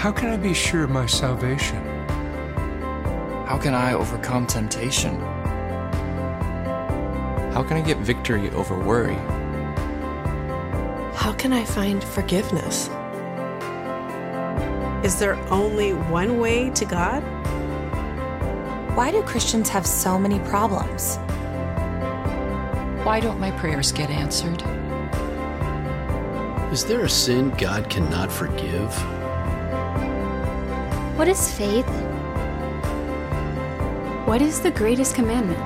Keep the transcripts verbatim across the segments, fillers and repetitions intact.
How can I be sure of my salvation? How can I overcome temptation? How can I get victory over worry? How can I find forgiveness? Is there only one way to God? Why do Christians have so many problems? Why don't my prayers get answered? Is there a sin God cannot forgive? What is faith? What is the greatest commandment?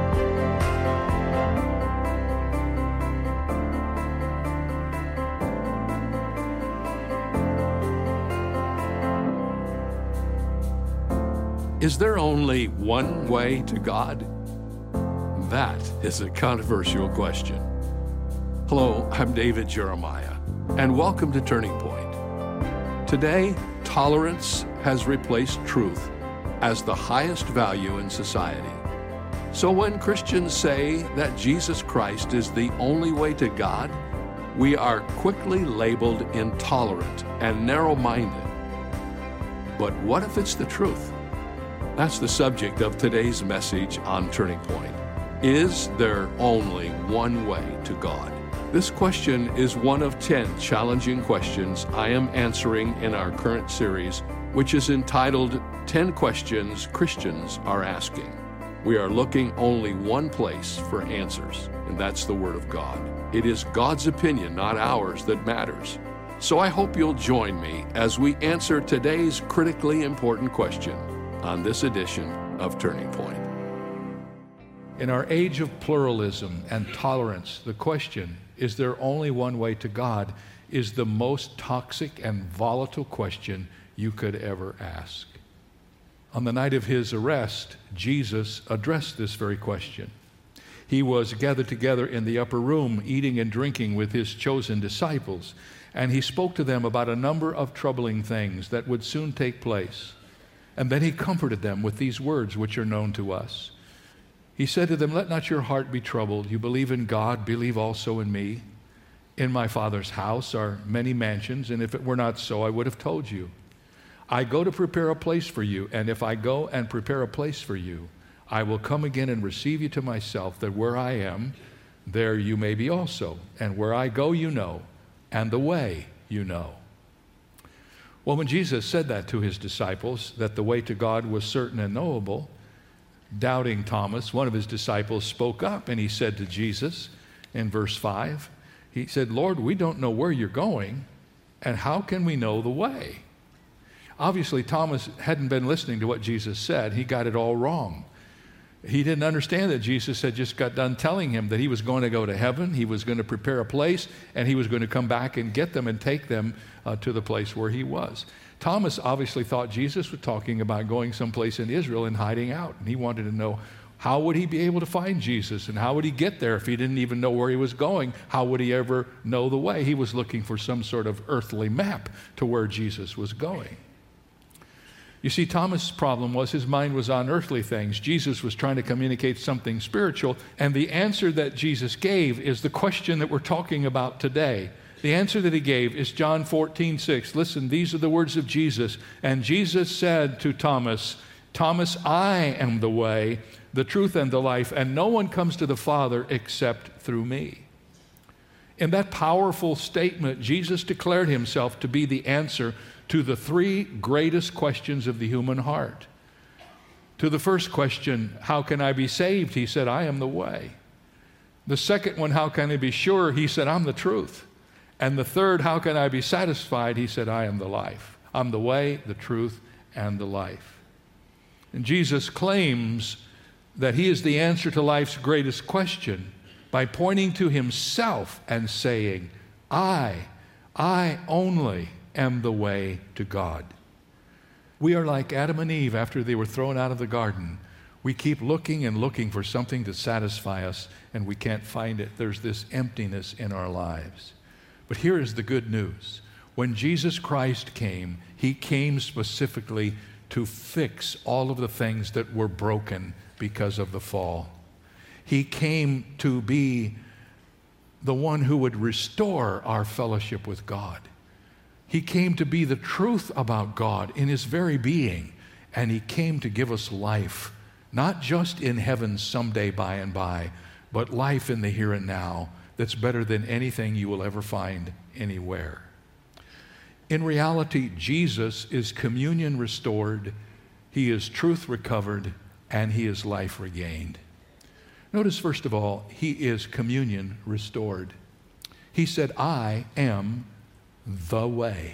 Is there only one way to God? That is a controversial question. Hello, I'm David Jeremiah, and welcome to Turning Point. Today, tolerance has replaced truth as the highest value in society. So when Christians say that Jesus Christ is the only way to God, we are quickly labeled intolerant and narrow-minded. But what if it's the truth? That's the subject of today's message on Turning Point. Is there only one way to God? This question is one of ten challenging questions I am answering in our current series, which is entitled ten Questions Christians Are Asking. We are looking only one place for answers, and that's the Word of God. It is God's opinion, not ours, that matters. So I hope you'll join me as we answer today's critically important question on this edition of Turning Point. In our age of pluralism and tolerance, the question, is there only one way to God, is the most toxic and volatile question you could ever ask. On the night of his arrest, Jesus addressed this very question. He was gathered together in the upper room, eating and drinking with his chosen disciples, and he spoke to them about a number of troubling things that would soon take place. And then he comforted them with these words which are known to us. He said to them, "Let not your heart be troubled. You believe in God, believe also in me. In my Father's house are many mansions, and if it were not so, I would have told you. I go to prepare a place for you, and if I go and prepare a place for you, I will come again and receive you to myself, that where I am, there you may be also. And where I go you know, and the way you know." Well, when Jesus said that to his disciples, that the way to God was certain and knowable, doubting Thomas, one of his disciples, spoke up and he said to Jesus in verse five, he said, "Lord, we don't know where you're going, and how can we know the way?" Obviously, Thomas hadn't been listening to what Jesus said. He got it all wrong. He didn't understand that Jesus had just got done telling him that he was going to go to heaven, he was going to prepare a place, and he was going to come back and get them and take them uh, to the place where he was. Thomas obviously thought Jesus was talking about going someplace in Israel and hiding out, and he wanted to know how would he be able to find Jesus, and how would he get there if he didn't even know where he was going? How would he ever know the way? He was looking for some sort of earthly map to where Jesus was going. You see, Thomas' problem was his mind was on earthly things. Jesus was trying to communicate something spiritual, and the answer that Jesus gave is the question that we're talking about today. The answer that he gave is John fourteen six. Listen, these are the words of Jesus. "And Jesus said to Thomas, Thomas, I am the way, the truth, and the life, and no one comes to the Father except through me." In that powerful statement, Jesus declared himself to be the answer to the three greatest questions of the human heart. To the first question, how can I be saved? He said, I am the way. The second one, how can I be sure? He said, I'm the truth. And the third, how can I be satisfied? He said, I am the life. I'm the way, the truth, and the life. And Jesus claims that he is the answer to life's greatest question by pointing to himself and saying, I, I only am the way to God. We are like Adam and Eve after they were thrown out of the garden. We keep looking and looking for something to satisfy us, and we can't find it. There's this emptiness in our lives. But here is the good news. When Jesus Christ came, he came specifically to fix all of the things that were broken because of the fall. He came to be the one who would restore our fellowship with God. He came to be the truth about God in his very being, and he came to give us life, not just in heaven someday by and by, but life in the here and now that's better than anything you will ever find anywhere. In reality, Jesus is communion restored, he is truth recovered, and he is life regained. Notice, first of all, he is communion restored. He said, I am the way.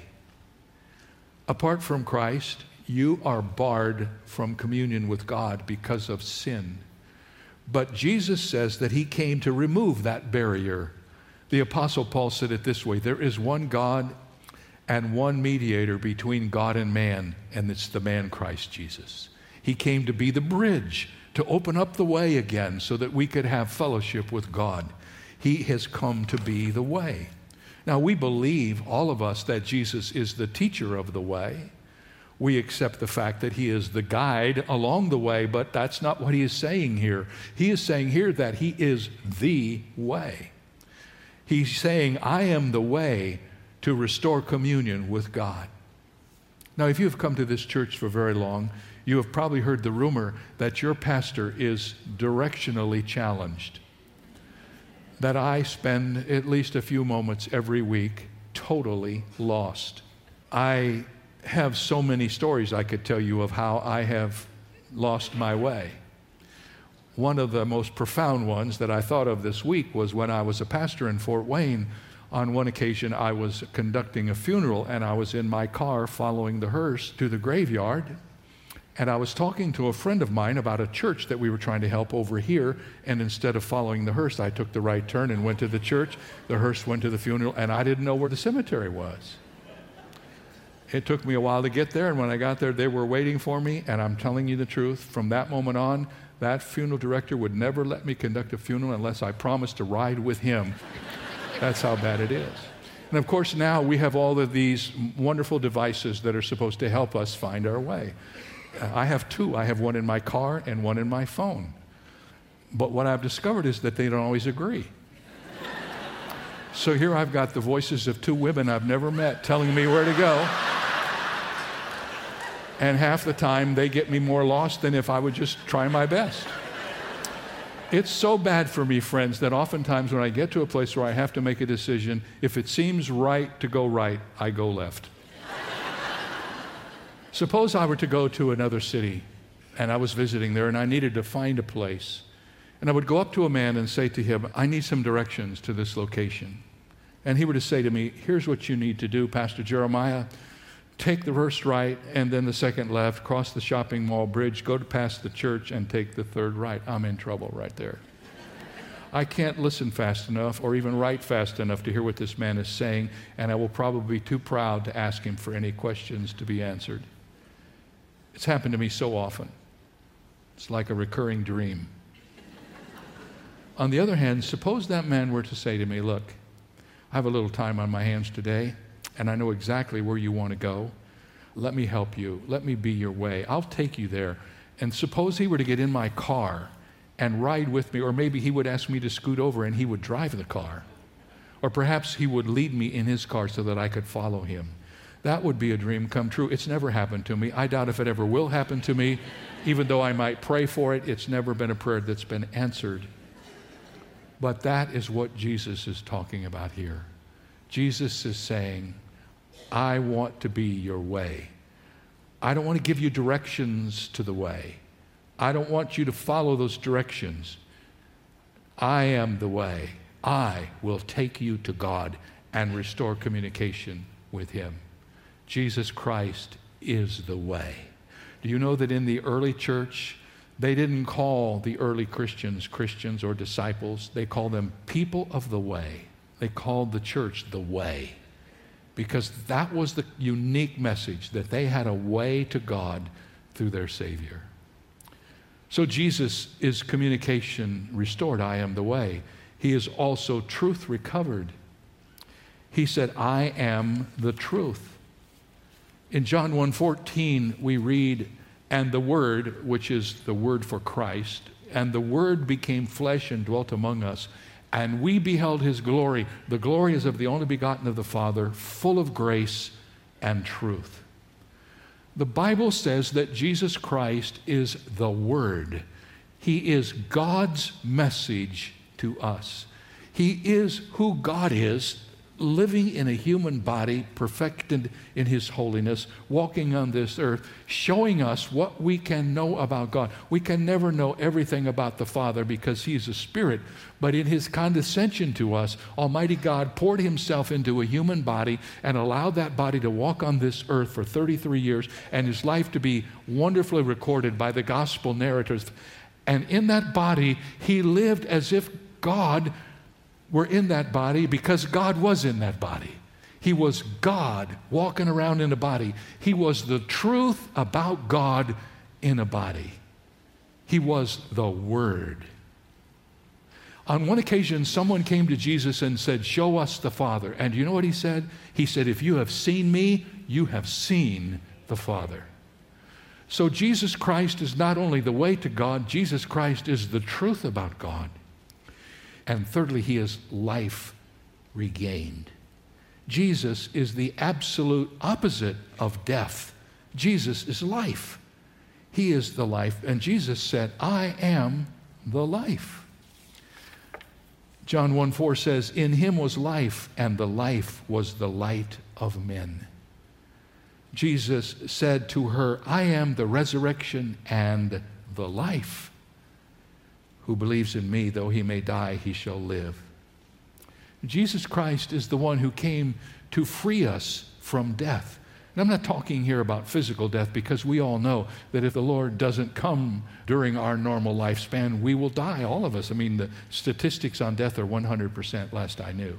Apart from Christ, you are barred from communion with God because of sin. But Jesus says that he came to remove that barrier. The Apostle Paul said it this way, there is one God and one mediator between God and man, and it's the man Christ Jesus. He came to be the bridge, to open up the way again so that we could have fellowship with God. He has come to be the way. Now, we believe, all of us, that Jesus is the teacher of the way. We accept the fact that he is the guide along the way, but that's not what he is saying here. He is saying here that he is the way. He's saying, I am the way to restore communion with God. Now, if you've come to this church for very long, you have probably heard the rumor that your pastor is directionally challenged, that I spend at least a few moments every week totally lost. I have so many stories I could tell you of how I have lost my way. One of the most profound ones that I thought of this week was when I was a pastor in Fort Wayne. On one occasion, I was conducting a funeral, and I was in my car following the hearse to the graveyard, and I was talking to a friend of mine about a church that we were trying to help over here, and instead of following the hearse, I took the right turn and went to the church. The hearse went to the funeral, and I didn't know where the cemetery was. It took me a while to get there, and when I got there, they were waiting for me, and I'm telling you the truth, from that moment on, that funeral director would never let me conduct a funeral unless I promised to ride with him. That's how bad it is. And of course, now we have all of these wonderful devices that are supposed to help us find our way. Uh, I have two. I have one in my car and one in my phone. But what I've discovered is that they don't always agree. So here I've got the voices of two women I've never met telling me where to go. And half the time they get me more lost than if I would just try my best. It's so bad for me, friends, that oftentimes when I get to a place where I have to make a decision, if it seems right to go right, I go left. Suppose I were to go to another city, and I was visiting there, and I needed to find a place. And I would go up to a man and say to him, I need some directions to this location. And he were to say to me, here's what you need to do, Pastor Jeremiah. Take the first right and then the second left, cross the shopping mall bridge, go to past the church and take the third right. I'm in trouble right there. I can't listen fast enough or even write fast enough to hear what this man is saying, and I will probably be too proud to ask him for any questions to be answered. It's happened to me so often. It's like a recurring dream. On the other hand, suppose that man were to say to me, look, I have a little time on my hands today, and I know exactly where you want to go. Let me help you. Let me be your way. I'll take you there. And suppose he were to get in my car and ride with me, or maybe he would ask me to scoot over and he would drive the car. Or perhaps he would lead me in his car so that I could follow him. That would be a dream come true. It's never happened to me. I doubt if it ever will happen to me. Even though I might pray for it, it's never been a prayer that's been answered. But that is what Jesus is talking about here. Jesus is saying, I want to be your way. I don't want to give you directions to the way. I don't want you to follow those directions. I am the way. I will take you to God and restore communication with him. Jesus Christ is the way. Do you know that in the early church, they didn't call the early Christians Christians or disciples. They called them people of the way. They called the church the way, because that was the unique message, that they had a way to God through their Savior. So Jesus is communication restored. I am the way. He is also truth recovered. He said, I am the truth. In John one fourteen, we read, and the Word, which is the word for Christ, and the Word became flesh and dwelt among us, and we beheld his glory. The glory is of the only begotten of the Father, full of grace and truth. The Bible says that Jesus Christ is the Word. He is God's message to us. He is who God is, living in a human body, perfected in His holiness, walking on this earth, showing us what we can know about God. We can never know everything about the Father because He's a spirit, but in His condescension to us, Almighty God poured Himself into a human body and allowed that body to walk on this earth for thirty-three years and His life to be wonderfully recorded by the gospel narrators. And in that body, He lived as if God were in that body because God was in that body. He was God walking around in a body. He was the truth about God in a body. He was the Word. On one occasion, someone came to Jesus and said, "Show us the Father." And you know what He said? He said, "If you have seen me, you have seen the Father." So Jesus Christ is not only the way to God, Jesus Christ is the truth about God. And thirdly, He is life regained. Jesus is the absolute opposite of death. Jesus is life. He is the life. And Jesus said, "I am the life." John one four says, "In Him was life, and the life was the light of men." Jesus said to her, "I am the resurrection and the life. Who believes in me, though he may die, he shall live." Jesus Christ is the one who came to free us from death. And I'm not talking here about physical death, because we all know that if the Lord doesn't come during our normal lifespan, we will die, all of us. I mean, the statistics on death are one hundred percent, last I knew.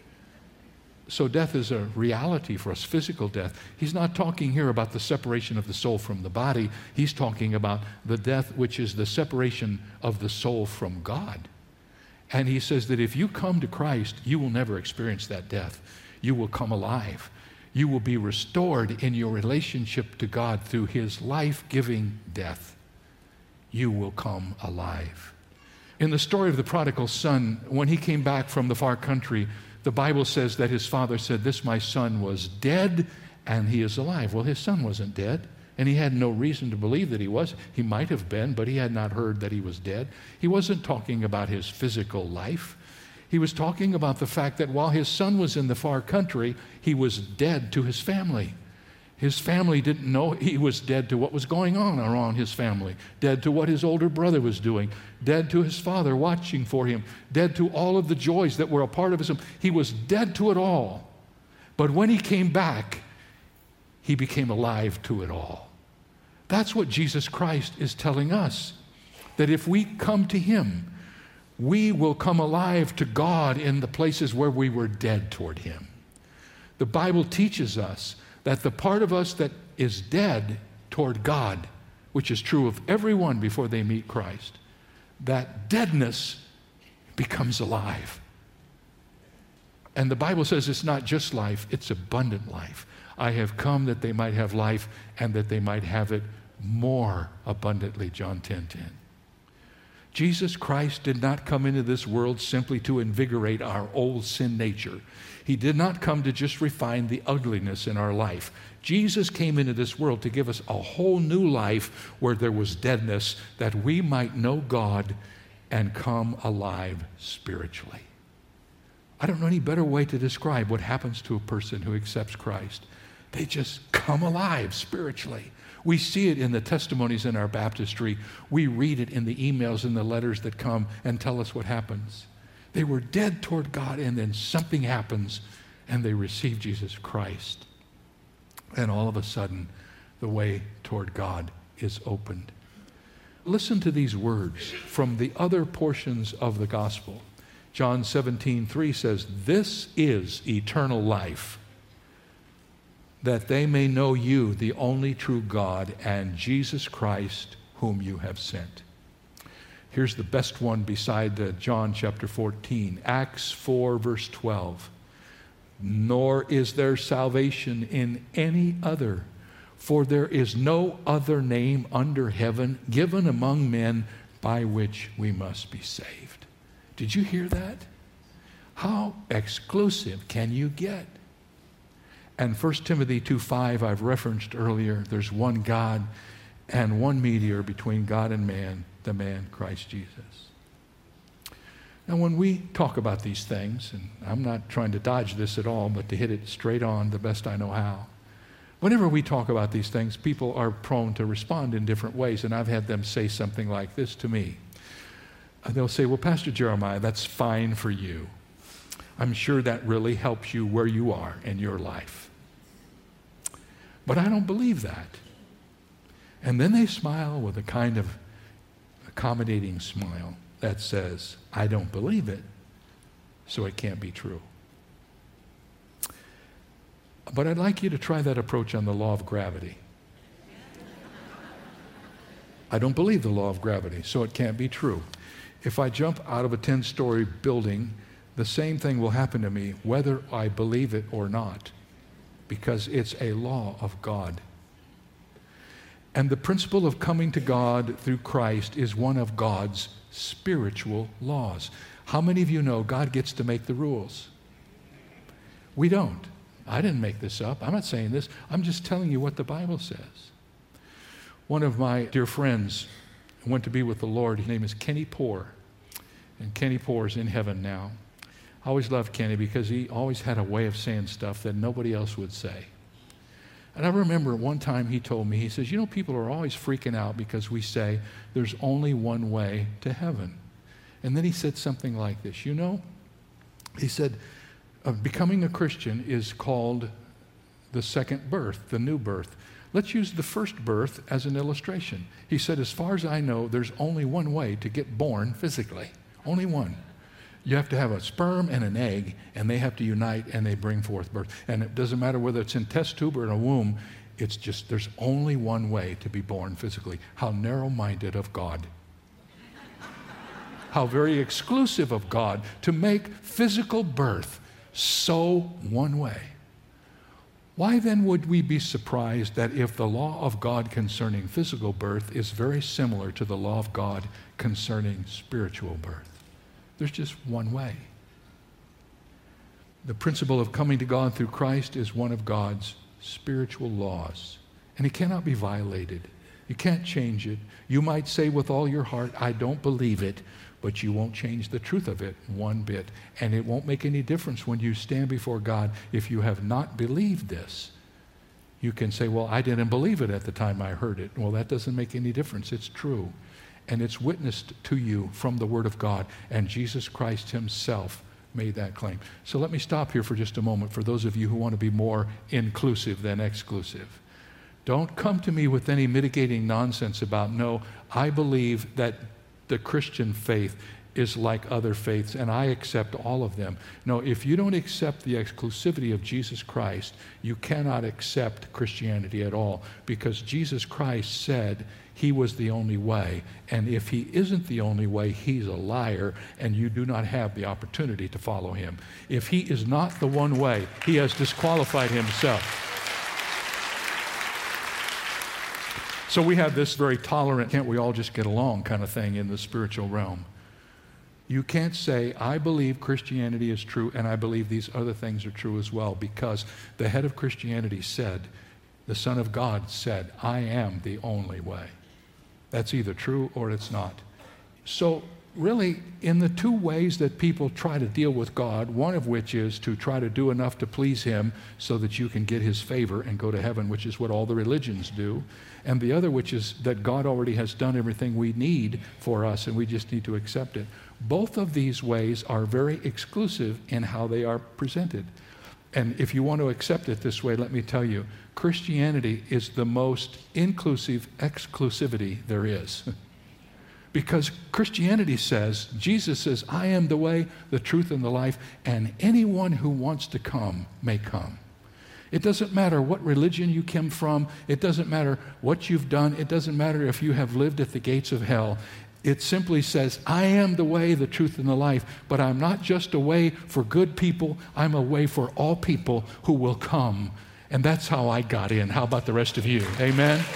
So death is a reality for us, physical death. He's not talking here about the separation of the soul from the body. He's talking about the death which is the separation of the soul from God. And He says that if you come to Christ, you will never experience that death. You will come alive. You will be restored in your relationship to God through His life-giving death. You will come alive. In the story of the prodigal son, when he came back from the far country, the Bible says that his father said, "This my son was dead, and he is alive." Well, his son wasn't dead, and he had no reason to believe that he was. He might have been, but he had not heard that he was dead. He wasn't talking about his physical life. He was talking about the fact that while his son was in the far country, he was dead to his family. His family didn't know he was dead to what was going on around his family, dead to what his older brother was doing, dead to his father watching for him, dead to all of the joys that were a part of his. He was dead to it all. But when he came back, he became alive to it all. That's what Jesus Christ is telling us, that if we come to Him, we will come alive to God in the places where we were dead toward Him. The Bible teaches us that the part of us that is dead toward God, which is true of everyone before they meet Christ, that deadness becomes alive. And the Bible says it's not just life, it's abundant life. I have come that they might have life and that they might have it more abundantly, John ten ten. Jesus Christ did not come into this world simply to invigorate our old sin nature. He did not come to just refine the ugliness in our life. Jesus came into this world to give us a whole new life where there was deadness, that we might know God and come alive spiritually. I don't know any better way to describe what happens to a person who accepts Christ. They just come alive spiritually. We see it in the testimonies in our baptistry. We read it in the emails and the letters that come and tell us what happens. They were dead toward God, and then something happens, and they receive Jesus Christ. And all of a sudden, the way toward God is opened. Listen to these words from the other portions of the gospel. John seventeen three says, "This is eternal life, that they may know you, the only true God, and Jesus Christ, whom you have sent." Here's the best one beside uh, John chapter fourteen, Acts four, verse twelve. "Nor is there salvation in any other, for there is no other name under heaven given among men by which we must be saved." Did you hear that? How exclusive can you get? And First Timothy two five I've referenced earlier. There's one God and one mediator between God and man, the man Christ Jesus. Now when we talk about these things, and I'm not trying to dodge this at all, but to hit it straight on the best I know how, whenever we talk about these things, people are prone to respond in different ways, and I've had them say something like this to me. They'll say, well, Pastor Jeremiah, that's fine for you. I'm sure that really helps you where you are in your life. But I don't believe that. And then they smile with a kind of accommodating smile that says, I don't believe it, so it can't be true. But I'd like you to try that approach on the law of gravity. I don't believe the law of gravity, so it can't be true. If I jump out of a ten-story building, the same thing will happen to me whether I believe it or not, because it's a law of God. And the principle of coming to God through Christ is one of God's spiritual laws. How many of you know God gets to make the rules? We don't. I didn't make this up. I'm not saying this. I'm just telling you what the Bible says. One of my dear friends went to be with the Lord. His name is Kenny Poore. And Kenny Poore is in heaven now. I always loved Kenny because he always had a way of saying stuff that nobody else would say. And I remember one time he told me, he says, you know, people are always freaking out because we say there's only one way to heaven. And then he said something like this, you know, he said, uh, becoming a Christian is called the second birth, the new birth. Let's use the first birth as an illustration. He said, as far as I know, there's only one way to get born physically, only one. You have to have a sperm and an egg, and they have to unite, and they bring forth birth. And it doesn't matter whether it's in test tube or in a womb, it's just, there's only one way to be born physically. How narrow-minded of God. How very exclusive of God to make physical birth so one way. Why then would we be surprised that if the law of God concerning physical birth is very similar to the law of God concerning spiritual birth? There's just one way. The principle of coming to God through Christ is one of God's spiritual laws, and it cannot be violated. You can't change it. You might say with all your heart, I don't believe it, but you won't change the truth of it one bit. And it won't make any difference when you stand before God if you have not believed this. You can say, well, I didn't believe it at the time I heard it. Well, that doesn't make any difference. It's true. And it's witnessed to you from the Word of God. And Jesus Christ himself made that claim. So let me stop here for just a moment for those of you who want to be more inclusive than exclusive. Don't come to me with any mitigating nonsense about, no, I believe that the Christian faith is like other faiths, and I accept all of them. No, if you don't accept the exclusivity of Jesus Christ, you cannot accept Christianity at all, because Jesus Christ said he was the only way, and if he isn't the only way, he's a liar, and you do not have the opportunity to follow him. If he is not the one way, he has disqualified himself. So we have this very tolerant, can't we all just get along kind of thing in the spiritual realm. You can't say, I believe Christianity is true and I believe these other things are true as well, because the head of Christianity said, the Son of God said, I am the only way. That's either true or it's not. So really, in the two ways that people try to deal with God, one of which is to try to do enough to please him so that you can get his favor and go to heaven, which is what all the religions do. And the other, which is that God already has done everything we need for us and we just need to accept it. Both of these ways are very exclusive in how they are presented. And if you want to accept it this way, let me tell you, Christianity is the most inclusive exclusivity there is. Because Christianity says, Jesus says, I am the way, the truth, and the life, and anyone who wants to come may come. It doesn't matter what religion you came from. It doesn't matter what you've done. It doesn't matter if you have lived at the gates of hell. It simply says, I am the way, the truth, and the life, but I'm not just a way for good people. I'm a way for all people who will come. And that's how I got in. How about the rest of you? Amen?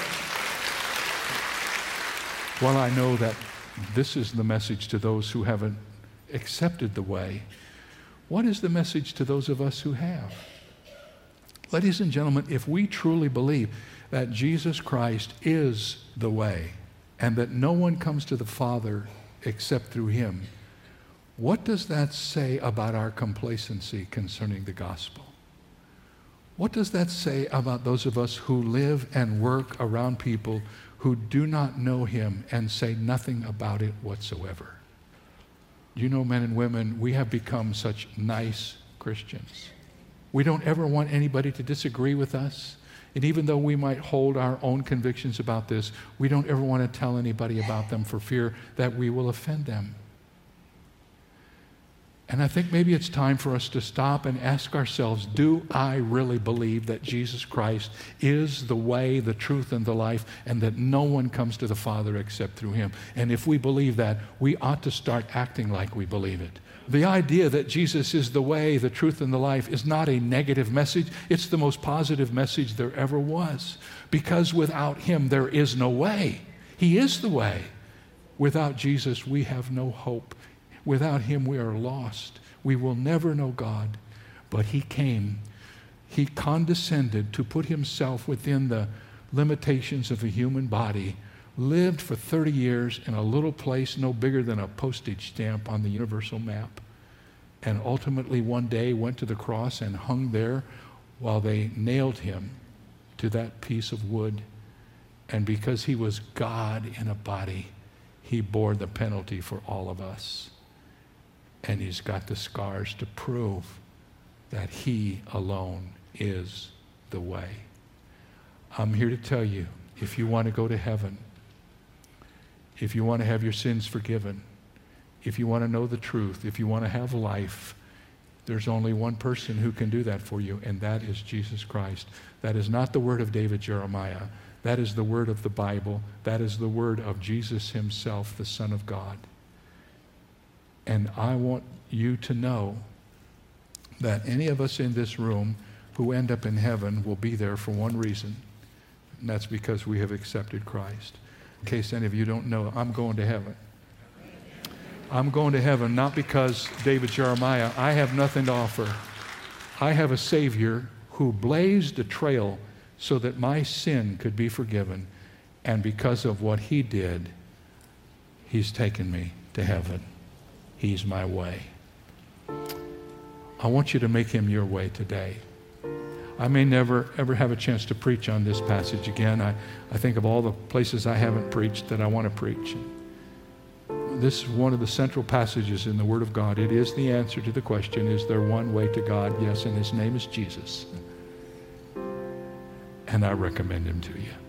Well, I know that this is the message to those who haven't accepted the way. What is the message to those of us who have? Ladies and gentlemen, if we truly believe that Jesus Christ is the way and that no one comes to the Father except through him, what does that say about our complacency concerning the gospel? What does that say about those of us who live and work around people who do not know him and say nothing about it whatsoever? You know, men and women, we have become such nice Christians. We don't ever want anybody to disagree with us. And even though we might hold our own convictions about this, we don't ever want to tell anybody about them for fear that we will offend them. And I think maybe it's time for us to stop and ask ourselves, do I really believe that Jesus Christ is the way, the truth, and the life, and that no one comes to the Father except through him? And if we believe that, we ought to start acting like we believe it. The idea that Jesus is the way, the truth, and the life is not a negative message. It's the most positive message there ever was. Because without him, there is no way. He is the way. Without Jesus, we have no hope. Without him, we are lost. We will never know God. But he came. He condescended to put himself within the limitations of a human body, lived for thirty years in a little place no bigger than a postage stamp on the universal map, and ultimately one day went to the cross and hung there while they nailed him to that piece of wood. And because he was God in a body, he bore the penalty for all of us. And he's got the scars to prove that he alone is the way. I'm here to tell you, if you want to go to heaven, if you want to have your sins forgiven, if you want to know the truth, if you want to have life, there's only one person who can do that for you, and that is Jesus Christ. That is not the word of David Jeremiah. That is the word of the Bible. That is the word of Jesus himself, the Son of God. And I want you to know that any of us in this room who end up in heaven will be there for one reason, and that's because we have accepted Christ. In case any of you don't know, I'm going to heaven. I'm going to heaven not because David Jeremiah, I have nothing to offer. I have a Savior who blazed a trail so that my sin could be forgiven. And because of what he did, he's taken me to heaven. He's my way. I want you to make him your way today. I may never, ever have a chance to preach on this passage again. I, I think of all the places I haven't preached that I want to preach. This is one of the central passages in the Word of God. It is the answer to the question, is there one way to God? Yes, and his name is Jesus. And I recommend him to you.